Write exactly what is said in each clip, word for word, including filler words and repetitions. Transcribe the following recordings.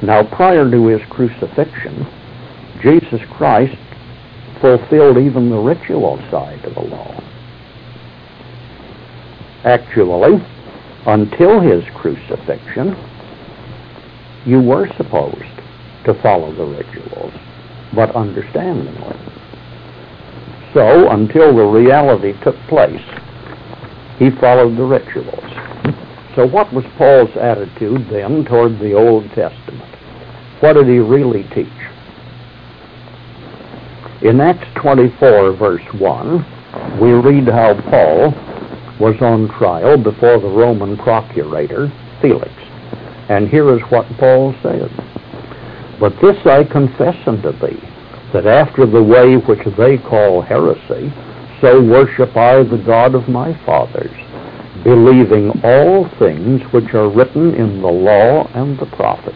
Now, prior to his crucifixion, Jesus Christ fulfilled even the ritual side of the law. Actually, until his crucifixion, you were supposed to follow the rituals, but understandingly. So, until the reality took place, he followed the rituals. So what was Paul's attitude then toward the Old Testament? What did he really teach? In Acts twenty-four, verse one, we read how Paul was on trial before the Roman procurator, Felix. And here is what Paul said. But this I confess unto thee, that after the way which they call heresy, so worship I the God of my fathers, believing all things which are written in the law and the prophets.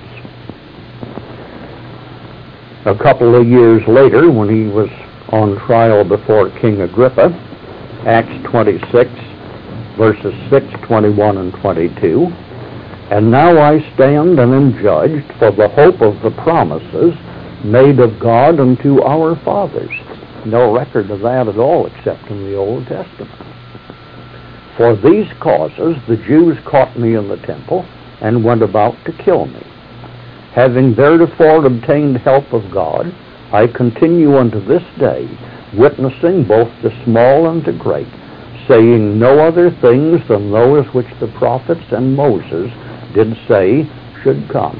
A couple of years later, when he was on trial before King Agrippa, Acts twenty-six, verses six, twenty-one, and twenty-two, and now I stand and am judged for the hope of the promises made of God unto our fathers. No record of that at all except in the Old Testament. For these causes the Jews caught me in the temple and went about to kill me. Having theretofore obtained help of God, I continue unto this day, witnessing both to small and to great, saying no other things than those which the prophets and Moses did say should come.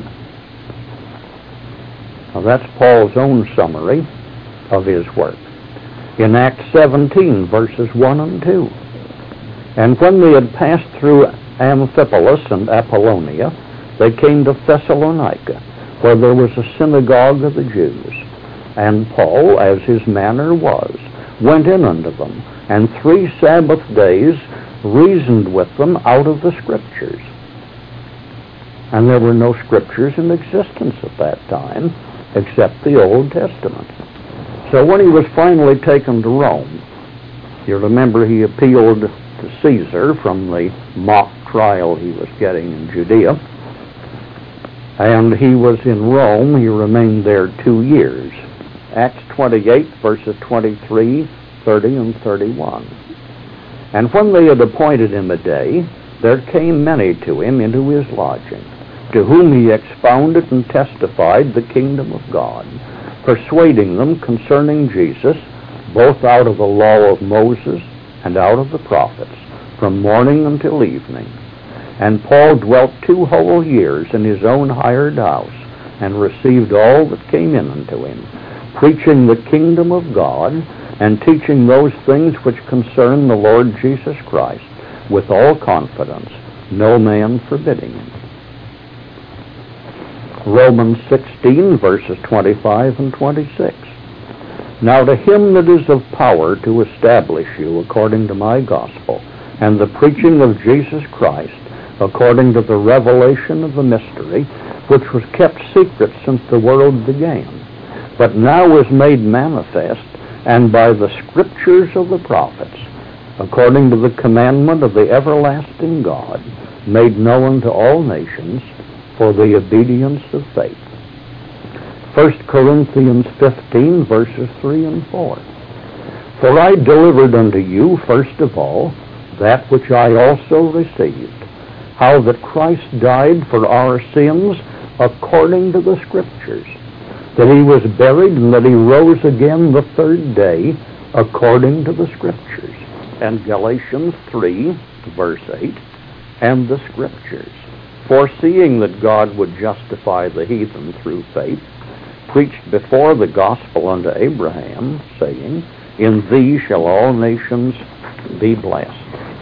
Now that's Paul's own summary of his work. In Acts seventeen, verses one and two. And when they had passed through Amphipolis and Apollonia, they came to Thessalonica, where there was a synagogue of the Jews. And Paul, as his manner was, went in unto them, and three Sabbath days reasoned with them out of the Scriptures. And there were no Scriptures in existence at that time, except the Old Testament. So when he was finally taken to Rome, you remember he appealed to Caesar from the mock trial he was getting in Judea. And he was in Rome. He remained there two years. Acts twenty-eight, verses twenty-three, thirty, and thirty-one. And when they had appointed him a day, there came many to him into his lodging, to whom he expounded and testified the kingdom of God, persuading them concerning Jesus, both out of the law of Moses and out of the prophets, from morning until evening. And Paul dwelt two whole years in his own hired house, and received all that came in unto him, preaching the kingdom of God, and teaching those things which concern the Lord Jesus Christ, with all confidence, no man forbidding him. Romans sixteen, verses twenty-five and twenty-six. Now to him that is of power to establish you according to my gospel, and the preaching of Jesus Christ, according to the revelation of the mystery, which was kept secret since the world began, but now is made manifest, and by the Scriptures of the prophets, according to the commandment of the everlasting God, made known to all nations for the obedience of faith. First Corinthians fifteen, verses three and four. For I delivered unto you, first of all, that which I also received, how that Christ died for our sins according to the Scriptures, that he was buried, and that he rose again the third day according to the Scriptures. And Galatians three, verse eight, and the Scriptures, foreseeing that God would justify the heathen through faith, preached before the gospel unto Abraham, saying, in thee shall all nations be blessed.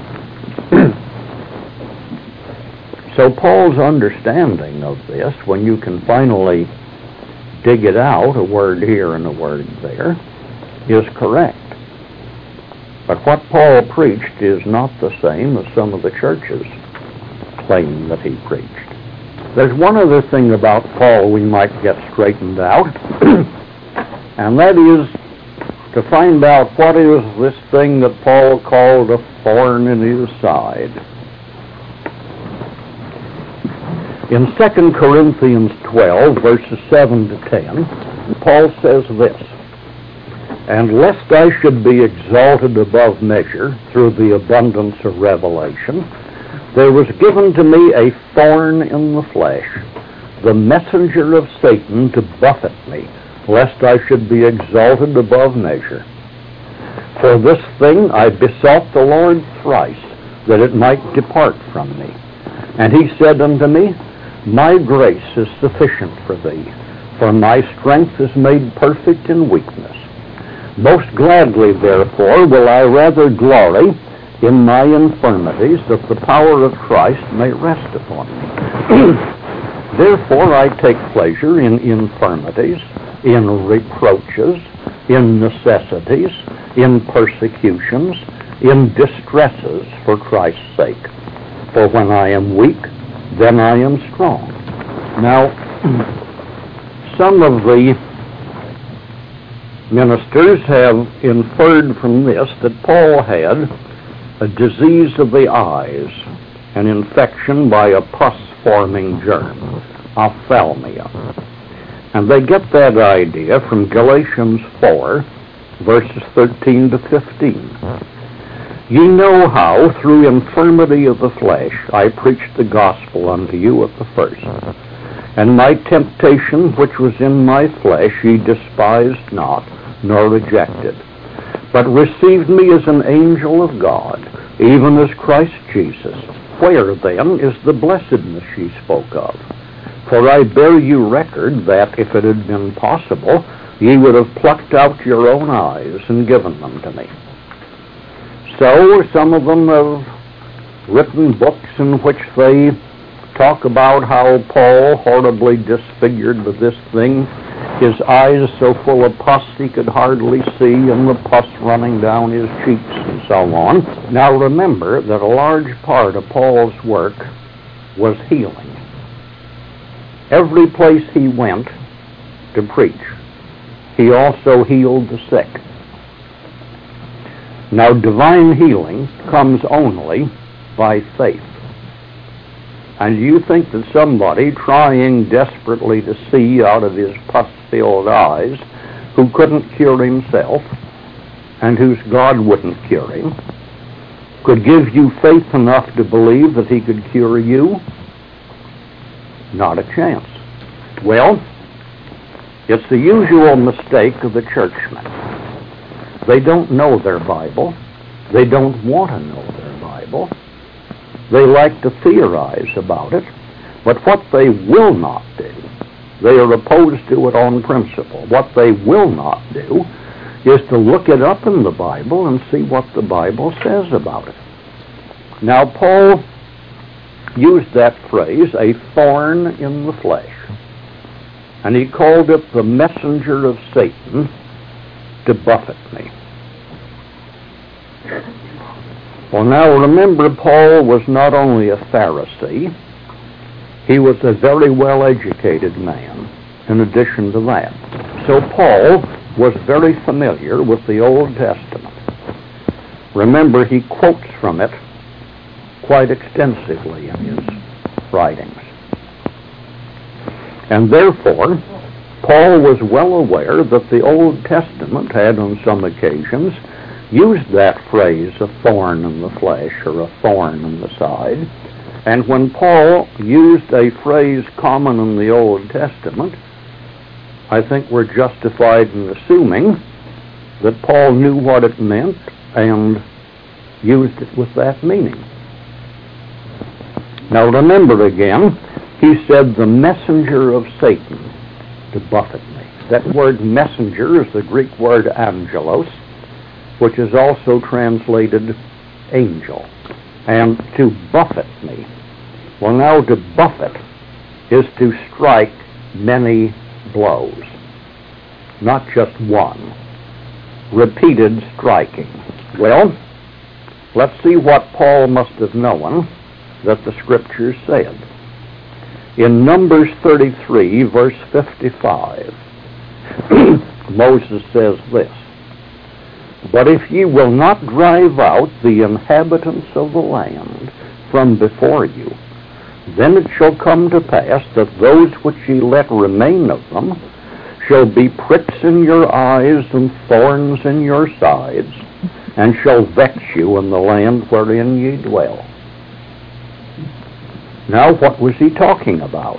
So Paul's understanding of this, when you can finally dig it out, a word here and a word there, is correct. But what Paul preached is not the same as some of the churches claim that he preached. There's one other thing about Paul we might get straightened out, and that is to find out what is this thing that Paul called a thorn in his side. In Second Corinthians twelve, verses seven to ten, Paul says this, "And lest I should be exalted above measure through the abundance of revelation, there was given to me a thorn in the flesh, the messenger of Satan to buffet me, lest I should be exalted above measure. For this thing I besought the Lord thrice, that it might depart from me. And he said unto me, My grace is sufficient for thee, for my strength is made perfect in weakness. Most gladly, therefore, will I rather glory in my infirmities, that the power of Christ may rest upon me. Therefore I take pleasure in infirmities, in reproaches, in necessities, in persecutions, in distresses for Christ's sake. For when I am weak, then I am strong." Now, some of the ministers have inferred from this that Paul had a disease of the eyes, an infection by a pus-forming germ, ophthalmia. And they get that idea from Galatians four, verses thirteen to fifteen. "Ye know how, through infirmity of the flesh, I preached the gospel unto you at the first. And my temptation, which was in my flesh, ye despised not, nor rejected, but received me as an angel of God, even as Christ Jesus. Where, then, is the blessedness ye spoke of? For I bear you record that, if it had been possible, ye would have plucked out your own eyes and given them to me." So some of them have written books in which they talk about how Paul, horribly disfigured with this thing, his eyes so full of pus he could hardly see, and the pus running down his cheeks and so on. Now remember that a large part of Paul's work was healing. Every place he went to preach, he also healed the sick. Now, divine healing comes only by faith. And you think that somebody trying desperately to see out of his pus-filled eyes, who couldn't cure himself, and whose God wouldn't cure him, could give you faith enough to believe that he could cure you? Not a chance. Well, it's the usual mistake of the churchmen. They don't know their Bible. They don't want to know their Bible. They like to theorize about it. But what they will not do, they are opposed to it on principle. What they will not do is to look it up in the Bible and see what the Bible says about it. Now, Paul used that phrase, a thorn in the flesh. And he called it the messenger of Satan to buffet me. Well, now remember, Paul was not only a Pharisee, he was a very well-educated man in addition to that. So Paul was very familiar with the Old Testament. Remember, he quotes from it quite extensively in his writings. And therefore, Paul was well aware that the Old Testament had on some occasions used that phrase, a thorn in the flesh or a thorn in the side. And when Paul used a phrase common in the Old Testament, I think we're justified in assuming that Paul knew what it meant and used it with that meaning. Now remember again, he said the messenger of Satan to buffet me. That word messenger is the Greek word angelos, which is also translated angel. And to buffet me. Well, now to buffet is to strike many blows, not just one. Repeated striking. Well, let's see what Paul must have known that the Scriptures said. In Numbers thirty-three, verse fifty-five, Moses says this, "But if ye will not drive out the inhabitants of the land from before you, Then it shall come to pass that those which ye let remain of them shall be pricks in your eyes and thorns in your sides, and shall vex you in the land wherein ye dwell. Now, what was he talking about?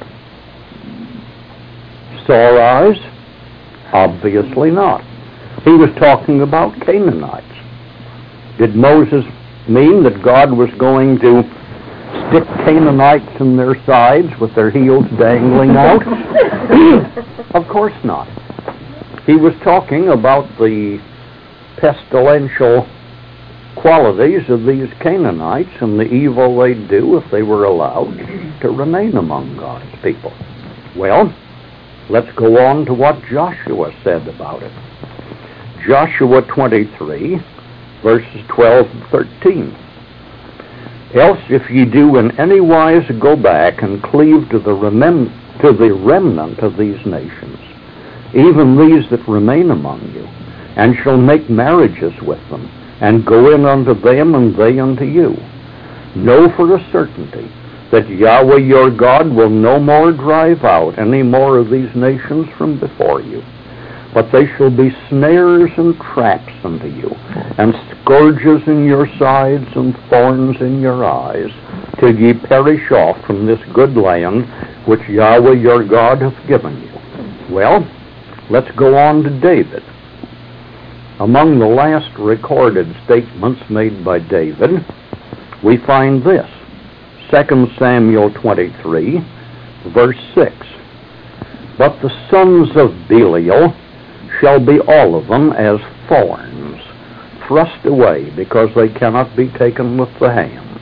Sore eyes? Obviously not. He was talking about Canaanites. Did Moses mean that God was going to stick Canaanites in their sides with their heels dangling out? Of course not. He was talking about the pestilential qualities of these Canaanites and the evil they'd do if they were allowed to remain among God's people. Well, let's go on to what Joshua said about it. Joshua twenty-three, verses twelve and thirteen. Else if ye do in any wise go back and cleave to the, remem- to the remnant of these nations, even these that remain among you, and shall make marriages with them, and go in unto them, and they unto you, know for a certainty that Yahweh your God will no more drive out any more of these nations from before you, but they shall be snares and traps unto you, and scourges in your sides and thorns in your eyes, till ye perish off from this good land which Yahweh your God hath given you. Well, let's go on to David. Among the last recorded statements made by David, we find this, Second Samuel twenty-three, verse six. But the sons of Belial shall be all of them as thorns, thrust away, because they cannot be taken with the hands.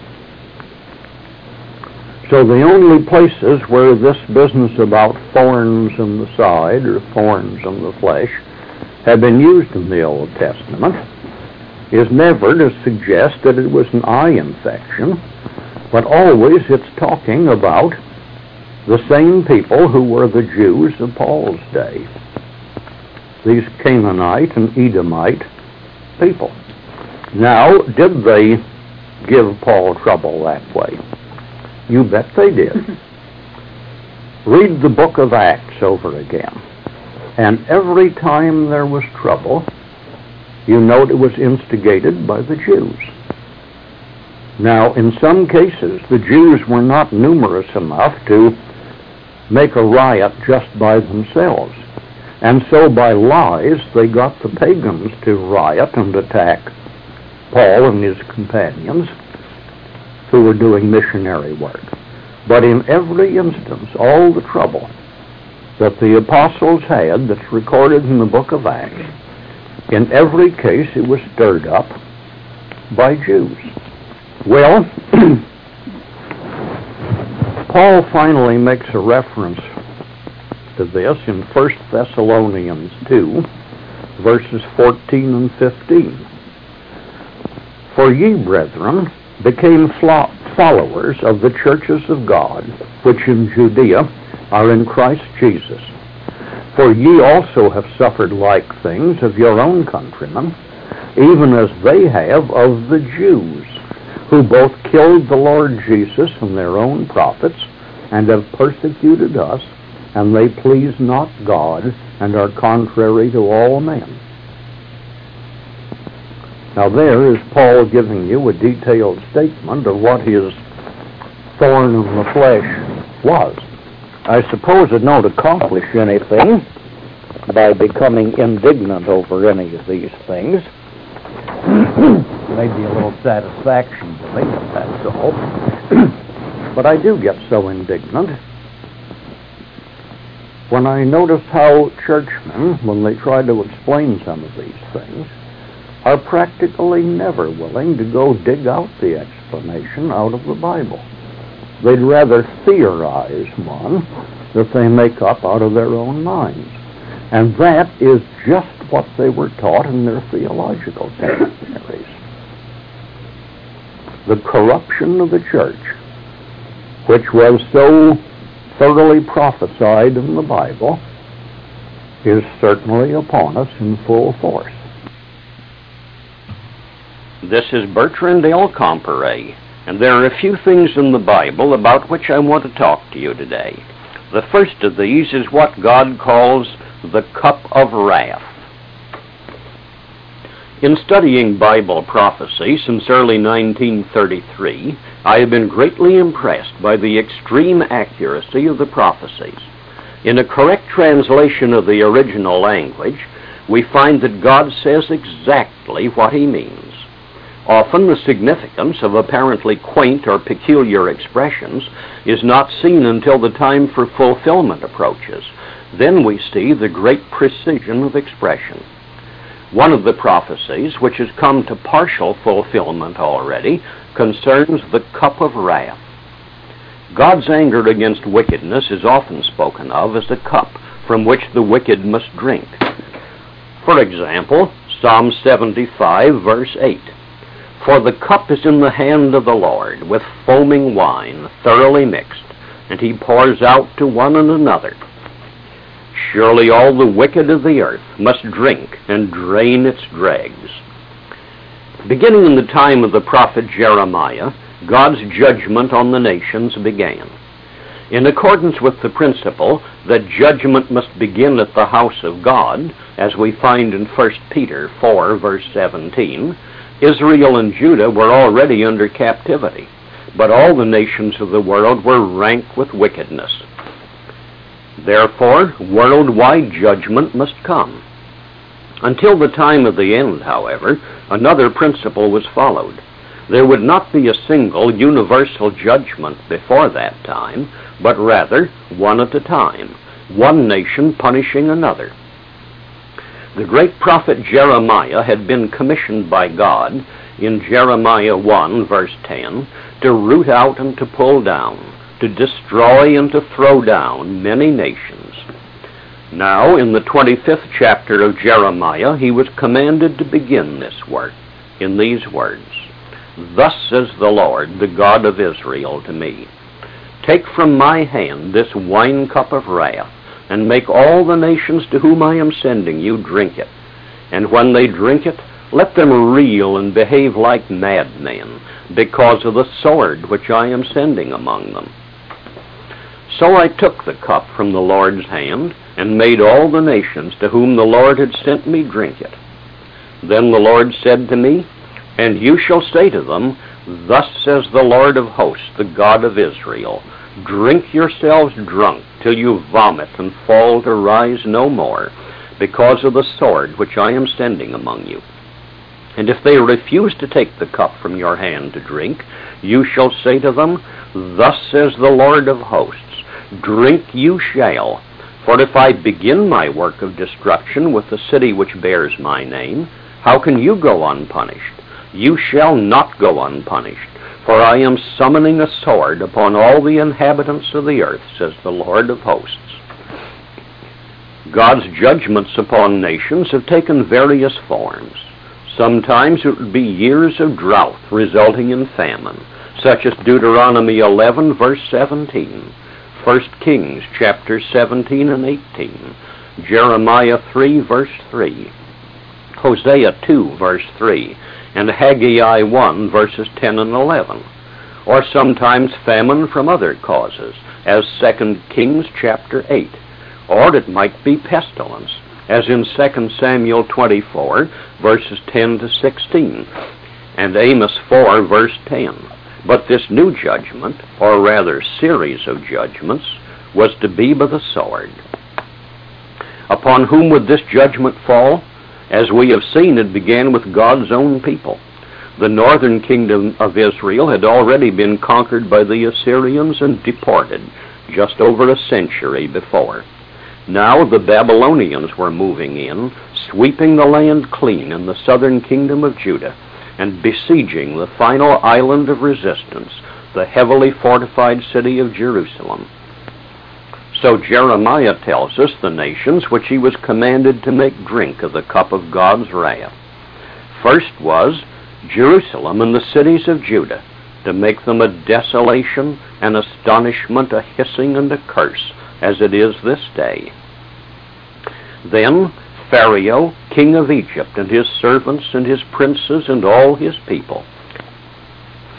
So the only places where this business about thorns in the side or thorns in the flesh have been used in the Old Testament is never to suggest that it was an eye infection, but always it's talking about the same people who were the Jews of Paul's day, these Canaanite and Edomite people. Now, did they give Paul trouble that way? You bet they did. Read the book of Acts over again. And every time there was trouble, you note it was instigated by the Jews. Now, in some cases, the Jews were not numerous enough to make a riot just by themselves. And so by lies, they got the pagans to riot and attack Paul and his companions who were doing missionary work. But in every instance, all the trouble that the apostles had that's recorded in the book of Acts, in every case it was stirred up by Jews. Well, Paul finally makes a reference to this in First Thessalonians two, verses fourteen and fifteen. For ye, brethren, became followers of the churches of God, which in Judea are in Christ Jesus. For ye also have suffered like things of your own countrymen, even as they have of the Jews, who both killed the Lord Jesus and their own prophets, and have persecuted us, and they please not God, and are contrary to all men. Now there is Paul giving you a detailed statement of what his thorn in the flesh was. I suppose it don't accomplish anything by becoming indignant over any of these things. Maybe a little satisfaction to me, if that's all. But I do get so indignant when I notice how churchmen, when they try to explain some of these things, are practically never willing to go dig out the explanation out of the Bible. They'd rather theorize one that they make up out of their own minds. And that is just what they were taught in their theological seminaries. The corruption of the church, which was so thoroughly prophesied in the Bible, is certainly upon us in full force. This is Bertrand L. Comparet, And there are a few things in the Bible about which I want to talk to you today. The first of these is what God calls the cup of wrath. In studying Bible prophecy since early nineteen thirty-three, I have been greatly impressed by the extreme accuracy of the prophecies. In a correct translation of the original language, we find that God says exactly what he means. Often the significance of apparently quaint or peculiar expressions is not seen until the time for fulfillment approaches. Then we see the great precision of expression. One of the prophecies, which has come to partial fulfillment already, concerns the cup of wrath. God's anger against wickedness is often spoken of as a cup from which the wicked must drink. For example, Psalm seventy-five, verse eight. For the cup is in the hand of the Lord, with foaming wine, thoroughly mixed, and he pours out to one and another. Surely all the wicked of the earth must drink and drain its dregs. Beginning in the time of the prophet Jeremiah, God's judgment on the nations began. In accordance with the principle that judgment must begin at the house of God, as we find in First Peter four, verse seventeen, Israel and Judah were already under captivity, but all the nations of the world were rank with wickedness. Therefore, worldwide judgment must come. Until the time of the end, however, another principle was followed. There would not be a single universal judgment before that time, but rather one at a time, one nation punishing another. The great prophet Jeremiah had been commissioned by God in Jeremiah one, verse ten, to root out and to pull down, to destroy and to throw down many nations. Now, in the twenty-fifth chapter of Jeremiah, he was commanded to begin this work in these words, Thus says the Lord, the God of Israel, to me, Take from my hand this wine cup of wrath, and make all the nations to whom I am sending you drink it. And when they drink it, let them reel and behave like madmen, because of the sword which I am sending among them. So I took the cup from the Lord's hand, and made all the nations to whom the Lord had sent me drink it. Then the Lord said to me, And you shall say to them, Thus says the Lord of hosts, the God of Israel, Drink yourselves drunk till you vomit and fall to rise no more, because of the sword which I am sending among you. And if they refuse to take the cup from your hand to drink, you shall say to them, Thus says the Lord of hosts, Drink you shall, for if I begin my work of destruction with the city which bears my name, how can you go unpunished? You shall not go unpunished, for I am summoning a sword upon all the inhabitants of the earth, says the Lord of hosts. God's judgments upon nations have taken various forms. Sometimes it would be years of drought resulting in famine, such as Deuteronomy eleven, verse seventeen, First Kings chapter seventeen and eighteen, Jeremiah three, verse three, Hosea two, verse three, and Haggai one, verses ten and eleven, or sometimes famine from other causes, as Second Kings chapter eight, or it might be pestilence, as in Second Samuel twenty-four, verses ten to sixteen, and Amos four, verse ten. But this new judgment, or rather series of judgments, was to be by the sword. Upon whom would this judgment fall? As we have seen, it began with God's own people. The northern kingdom of Israel had already been conquered by the Assyrians and deported just over a century before. Now the Babylonians were moving in, sweeping the land clean in the southern kingdom of Judah, and besieging the final island of resistance, the heavily fortified city of Jerusalem. So Jeremiah tells us the nations which he was commanded to make drink of the cup of God's wrath. First was Jerusalem and the cities of Judah, to make them a desolation, an astonishment, a hissing, and a curse, as it is this day. Then Pharaoh, king of Egypt, and his servants and his princes and all his people.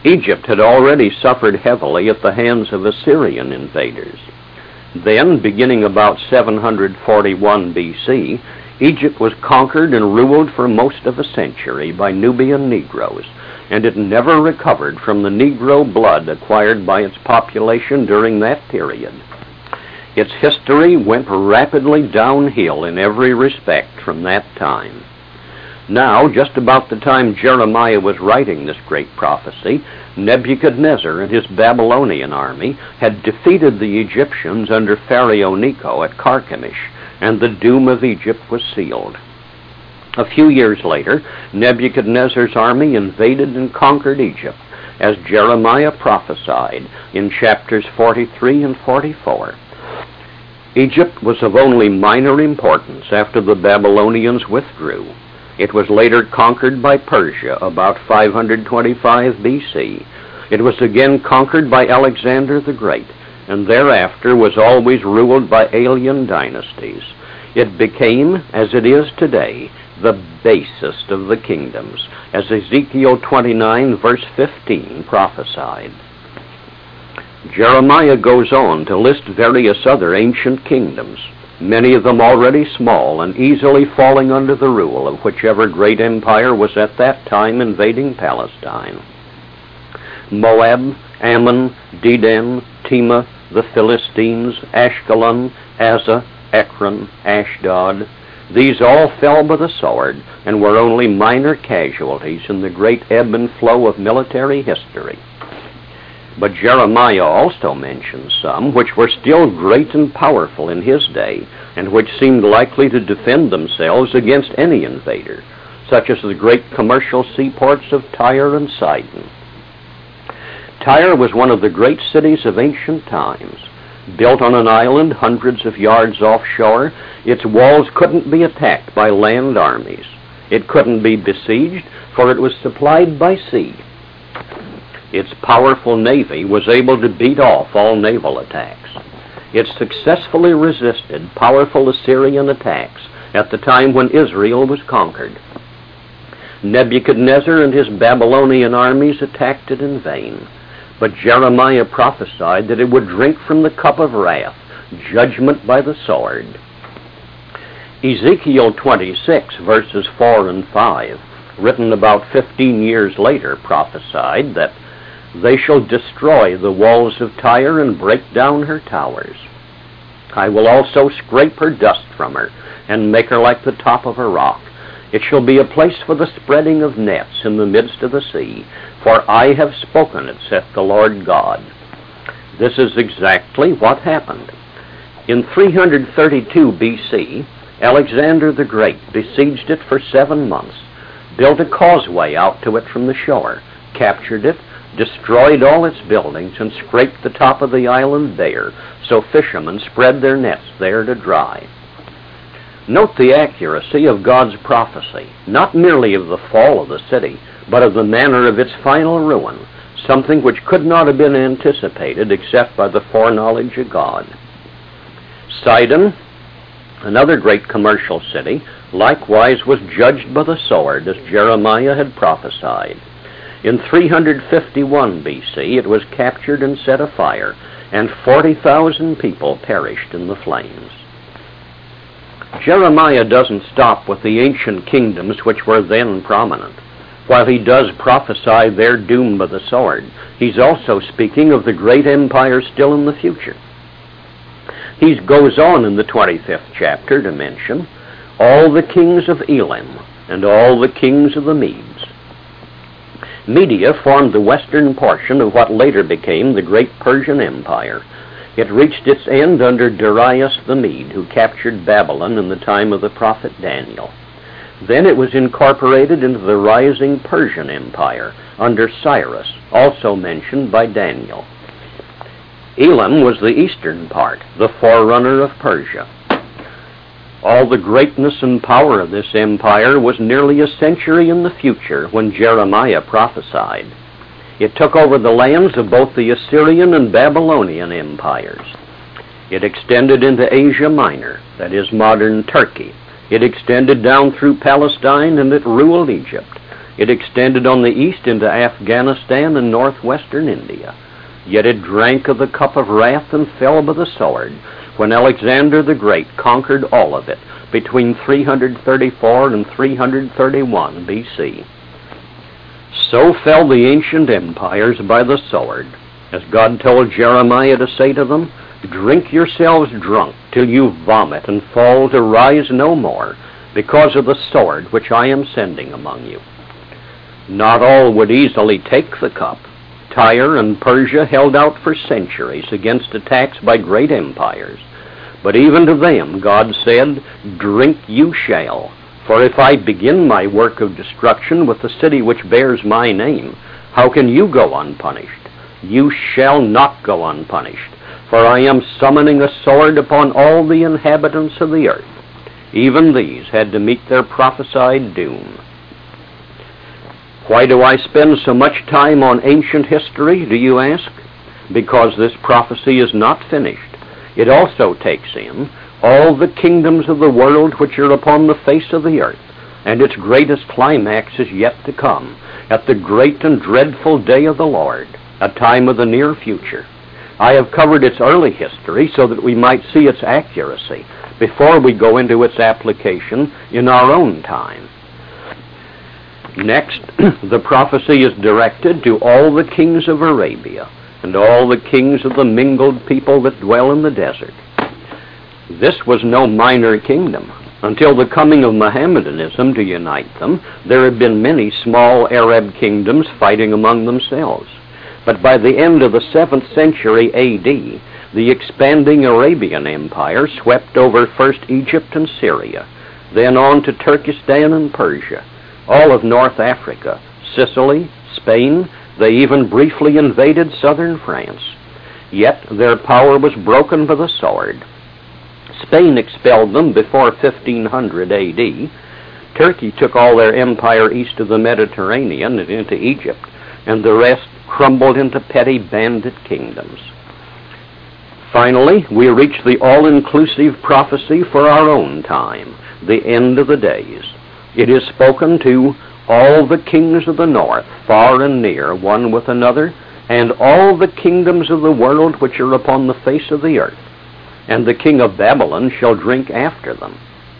Egypt had already suffered heavily at the hands of Assyrian invaders. Then, beginning about seven hundred forty-one B C, Egypt was conquered and ruled for most of a century by Nubian Negroes, and it never recovered from the Negro blood acquired by its population during that period. Its history went rapidly downhill in every respect from that time. Now, just about the time Jeremiah was writing this great prophecy, Nebuchadnezzar and his Babylonian army had defeated the Egyptians under Pharaoh Necho at Carchemish, and the doom of Egypt was sealed. A few years later, Nebuchadnezzar's army invaded and conquered Egypt, as Jeremiah prophesied in chapters forty-three and forty-four. Egypt was of only minor importance after the Babylonians withdrew. It was later conquered by Persia about five hundred twenty-five B C. It was again conquered by Alexander the Great, and thereafter was always ruled by alien dynasties. It became, as it is today, the basest of the kingdoms, as Ezekiel twenty-nine verse fifteen prophesied. Jeremiah goes on to list various other ancient kingdoms, many of them already small and easily falling under the rule of whichever great empire was at that time invading Palestine. Moab, Ammon, Dedan, Tema, the Philistines, Ashkelon, Azza, Ekron, Ashdod, these all fell by the sword and were only minor casualties in the great ebb and flow of military history. But Jeremiah also mentions some which were still great and powerful in his day, and which seemed likely to defend themselves against any invader, such as the great commercial seaports of Tyre and Sidon. Tyre was one of the great cities of ancient times. Built on an island hundreds of yards offshore, its walls couldn't be attacked by land armies. It couldn't be besieged, for it was supplied by sea. Its powerful navy was able to beat off all naval attacks. It successfully resisted powerful Assyrian attacks at the time when Israel was conquered. Nebuchadnezzar and his Babylonian armies attacked it in vain, but Jeremiah prophesied that it would drink from the cup of wrath, judgment by the sword. Ezekiel twenty-six, verses four and five, written about fifteen years later, prophesied that they shall destroy the walls of Tyre and break down her towers. I will also scrape her dust from her, and make her like the top of a rock. It shall be a place for the spreading of nets in the midst of the sea, for I have spoken it, saith the Lord God. This is exactly what happened. In three hundred thirty-two B C, Alexander the Great besieged it for seven months, built a causeway out to it from the shore, captured it, destroyed all its buildings, and scraped the top of the island bare, so fishermen spread their nets there to dry. Note the accuracy of God's prophecy, not merely of the fall of the city, but of the manner of its final ruin, something which could not have been anticipated except by the foreknowledge of God. Sidon, another great commercial city, likewise was judged by the sword, as Jeremiah had prophesied. In three hundred fifty-one B C, it was captured and set afire, and forty thousand people perished in the flames. Jeremiah doesn't stop with the ancient kingdoms which were then prominent. While he does prophesy their doom by the sword, he's also speaking of the great empire still in the future. He goes on in the twenty-fifth chapter to mention all the kings of Elam and all the kings of the Medes. Media formed the western portion of what later became the great Persian Empire. It reached its end under Darius the Mede, who captured Babylon in the time of the prophet Daniel. Then it was incorporated into the rising Persian Empire under Cyrus, also mentioned by Daniel. Elam was the eastern part, the forerunner of Persia. All the greatness and power of this empire was nearly a century in the future when Jeremiah prophesied. It took over the lands of both the Assyrian and Babylonian empires. It extended into Asia Minor, that is modern Turkey. It extended down through Palestine, and it ruled Egypt. It extended on the east into Afghanistan and northwestern India. Yet it drank of the cup of wrath and fell by the sword when Alexander the Great conquered all of it between three hundred thirty-four and three hundred thirty-one B C. So fell the ancient empires by the sword, as God told Jeremiah to say to them, "Drink yourselves drunk till you vomit and fall to rise no more, because of the sword which I am sending among you." Not all would easily take the cup. Tyre and Persia held out for centuries against attacks by great empires. But even to them God said, "Drink you shall. For if I begin my work of destruction with the city which bears my name, how can you go unpunished? You shall not go unpunished. For I am summoning a sword upon all the inhabitants of the earth." Even these had to meet their prophesied doom. Why do I spend so much time on ancient history, do you ask? Because this prophecy is not finished. It also takes in all the kingdoms of the world which are upon the face of the earth, and its greatest climax is yet to come, at the great and dreadful day of the Lord, a time of the near future. I have covered its early history so that we might see its accuracy before we go into its application in our own time. Next, the prophecy is directed to all the kings of Arabia and all the kings of the mingled people that dwell in the desert. This was no minor kingdom. Until the coming of Mohammedanism to unite them, there had been many small Arab kingdoms fighting among themselves. But by the end of the seventh century A D, the expanding Arabian Empire swept over first Egypt and Syria, then on to Turkestan and Persia, all of North Africa, Sicily, Spain. They even briefly invaded southern France. Yet their power was broken by the sword. Spain expelled them before fifteen hundred A D. Turkey took all their empire east of the Mediterranean and into Egypt, and the rest crumbled into petty bandit kingdoms. Finally, we reach the all-inclusive prophecy for our own time, the end of the days. It is spoken to all the kings of the north, far and near, one with another, and all the kingdoms of the world which are upon the face of the earth. And the king of Babylon shall drink after them.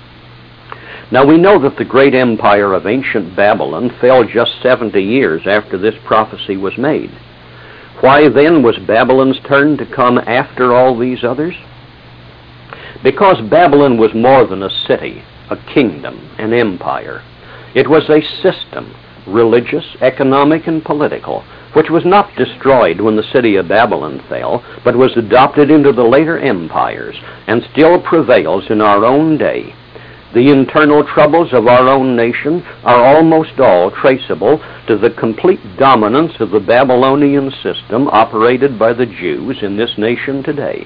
Now we know that the great empire of ancient Babylon fell just seventy years after this prophecy was made. Why then was Babylon's turn to come after all these others? Because Babylon was more than a city, a kingdom, an empire. It was a system, religious, economic, and political, which was not destroyed when the city of Babylon fell, but was adopted into the later empires, and still prevails in our own day. The internal troubles of our own nation are almost all traceable to the complete dominance of the Babylonian system operated by the Jews in this nation today.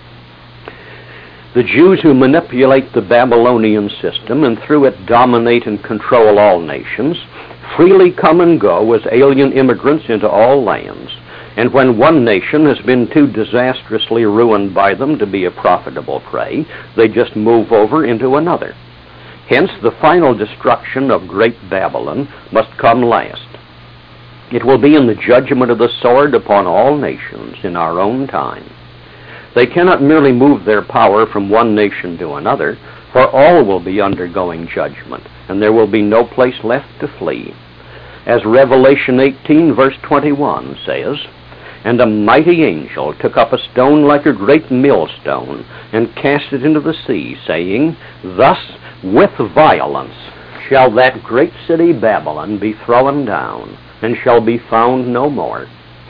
The Jews who manipulate the Babylonian system and through it dominate and control all nations freely come and go as alien immigrants into all lands, and when one nation has been too disastrously ruined by them to be a profitable prey, they just move over into another. Hence, the final destruction of great Babylon must come last. It will be in the judgment of the sword upon all nations in our own time. They cannot merely move their power from one nation to another, for all will be undergoing judgment, and there will be no place left to flee. As Revelation eighteen, verse twenty-one says, "And a mighty angel took up a stone like a great millstone, and cast it into the sea, saying, Thus with violence shall that great city Babylon be thrown down, and shall be found no more."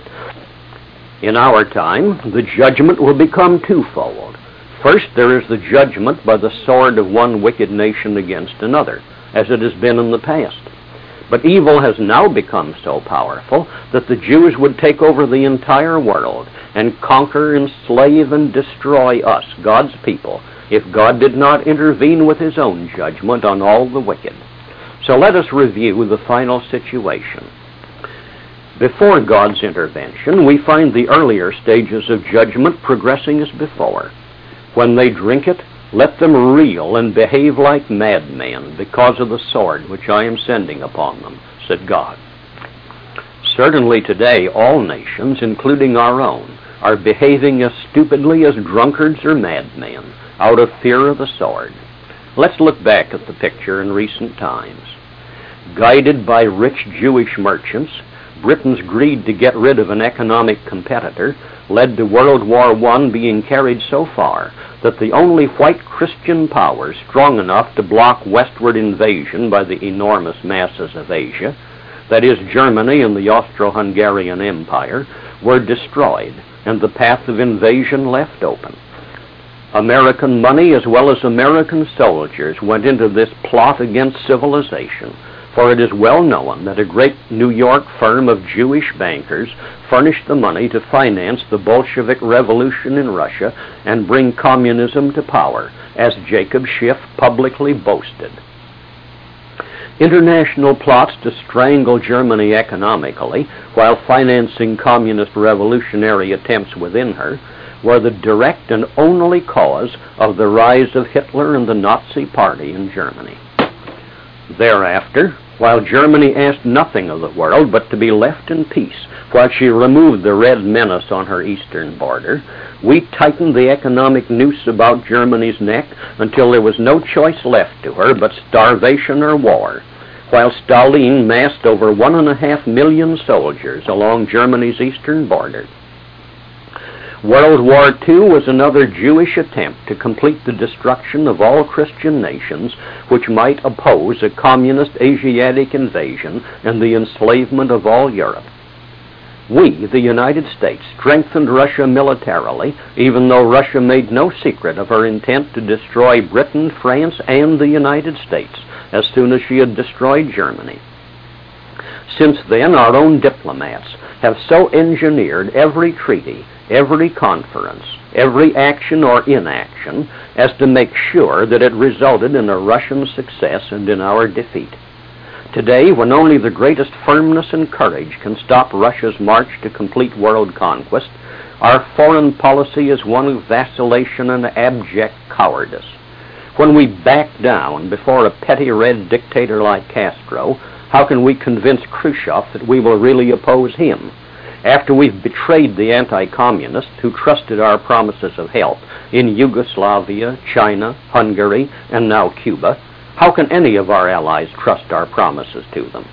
In our time, the judgment will become twofold. First, there is the judgment by the sword of one wicked nation against another, as it has been in the past. But evil has now become so powerful that the Jews would take over the entire world and conquer, enslave, and destroy us, God's people, if God did not intervene with his own judgment on all the wicked. So let us review the final situation. Before God's intervention, we find the earlier stages of judgment progressing as before. When they drink it, Let them reel and behave like madmen because of the sword which I am sending upon them, said God. Certainly today all nations, including our own, are behaving as stupidly as drunkards or madmen out of fear of the sword. Let's look back at the picture in recent times. Guided by rich Jewish merchants, Britain's greed to get rid of an economic competitor led to World War One being carried so far that the only white Christian powers strong enough to block westward invasion by the enormous masses of Asia, that is Germany and the Austro-Hungarian Empire, were destroyed and the path of invasion left open. American money as well as American soldiers went into this plot against civilization, for it is well known that a great New York firm of Jewish bankers furnished the money to finance the Bolshevik Revolution in Russia and bring communism to power, as Jacob Schiff publicly boasted. International plots to strangle Germany economically while financing communist revolutionary attempts within her were the direct and only cause of the rise of Hitler and the Nazi Party in Germany. Thereafter, while Germany asked nothing of the world but to be left in peace while she removed the Red Menace on her eastern border, we tightened the economic noose about Germany's neck until there was no choice left to her but starvation or war, while Stalin massed over one and a half million soldiers along Germany's eastern border. World War Two was another Jewish attempt to complete the destruction of all Christian nations which might oppose a communist Asiatic invasion and the enslavement of all Europe. We, the United States, strengthened Russia militarily, even though Russia made no secret of her intent to destroy Britain, France, and the United States as soon as she had destroyed Germany. Since then, our own diplomats have so engineered every treaty, every conference, every action or inaction, as to make sure that it resulted in a Russian success and in our defeat. Today, when only the greatest firmness and courage can stop Russia's march to complete world conquest, our foreign policy is one of vacillation and abject cowardice. When we back down before a petty red dictator like Castro, how can we convince Khrushchev that we will really oppose him? After we've betrayed the anti-communists who trusted our promises of help in Yugoslavia, China, Hungary, and now Cuba, how can any of our allies trust our promises to them?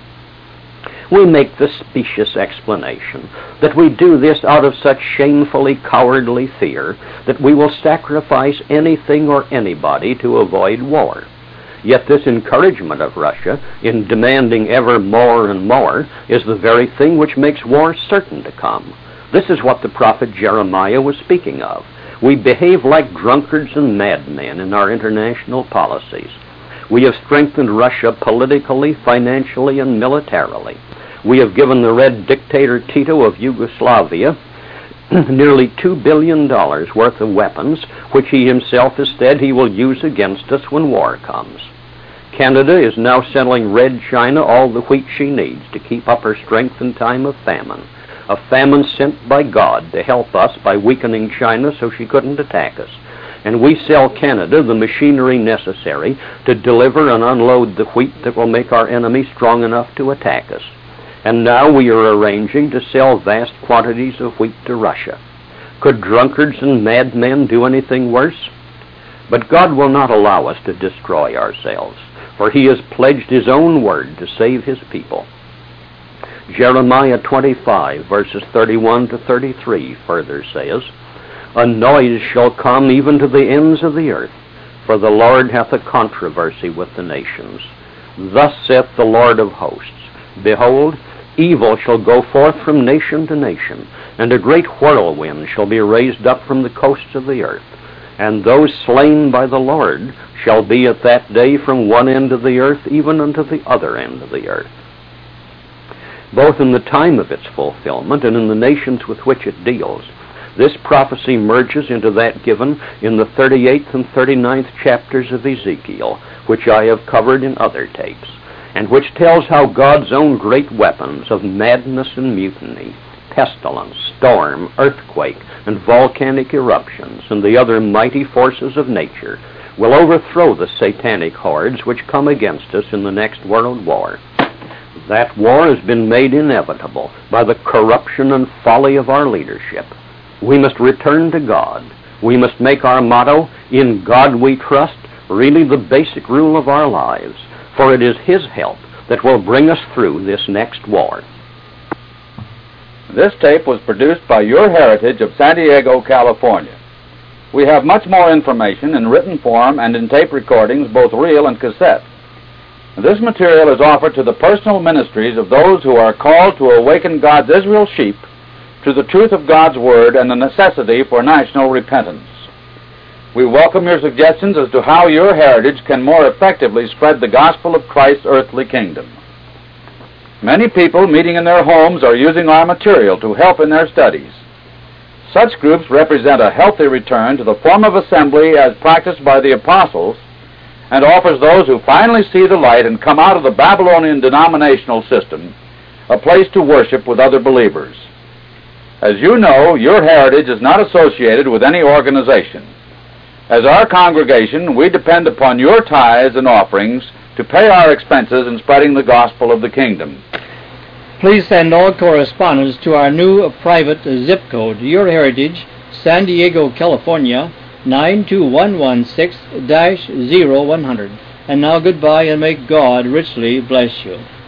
We make the specious explanation that we do this out of such shamefully cowardly fear that we will sacrifice anything or anybody to avoid war. Yet this encouragement of Russia in demanding ever more and more is the very thing which makes war certain to come. This is what the prophet Jeremiah was speaking of. We behave like drunkards and madmen in our international policies. We have strengthened Russia politically, financially, and militarily. We have given the red dictator Tito of Yugoslavia nearly two billion dollars worth of weapons, which he himself has said he will use against us when war comes. Canada is now selling Red China all the wheat she needs to keep up her strength in time of famine, a famine sent by God to help us by weakening China so she couldn't attack us. And we sell Canada the machinery necessary to deliver and unload the wheat that will make our enemy strong enough to attack us. And now we are arranging to sell vast quantities of wheat to Russia. Could drunkards and madmen do anything worse? But God will not allow us to destroy ourselves, for he has pledged his own word to save his people. Jeremiah twenty-five, verses thirty-one to thirty-three further says, "A noise shall come even to the ends of the earth, for the Lord hath a controversy with the nations. Thus saith the Lord of hosts, Behold, evil shall go forth from nation to nation, and a great whirlwind shall be raised up from the coasts of the earth. And those slain by the Lord shall be at that day from one end of the earth even unto the other end of the earth." Both in the time of its fulfillment and in the nations with which it deals, this prophecy merges into that given in the thirty-eighth and thirty-ninth chapters of Ezekiel, which I have covered in other tapes, and which tells how God's own great weapons of madness and mutiny, pestilence, storm, earthquake, and volcanic eruptions, and the other mighty forces of nature will overthrow the satanic hordes which come against us in the next world war. That war has been made inevitable by the corruption and folly of our leadership. We must return to God. We must make our motto, "In God we trust," really the basic rule of our lives, for it is His help that will bring us through this next war. This tape was produced by Your Heritage of San Diego, California. We have much more information in written form and in tape recordings, both reel and cassette. This material is offered to the personal ministries of those who are called to awaken God's Israel sheep to the truth of God's Word and the necessity for national repentance. We welcome your suggestions as to how Your Heritage can more effectively spread the gospel of Christ's earthly kingdom. Many people meeting in their homes are using our material to help in their studies. Such groups represent a healthy return to the form of assembly as practiced by the apostles, and offers those who finally see the light and come out of the Babylonian denominational system a place to worship with other believers. As you know, Your Heritage is not associated with any organization. As our congregation, we depend upon your tithes and offerings to pay our expenses in spreading the gospel of the kingdom. Please send all correspondence to our new private zip code, Your Heritage, San Diego, California, nine two one one six dash zero one hundred. And now goodbye, and may God richly bless you.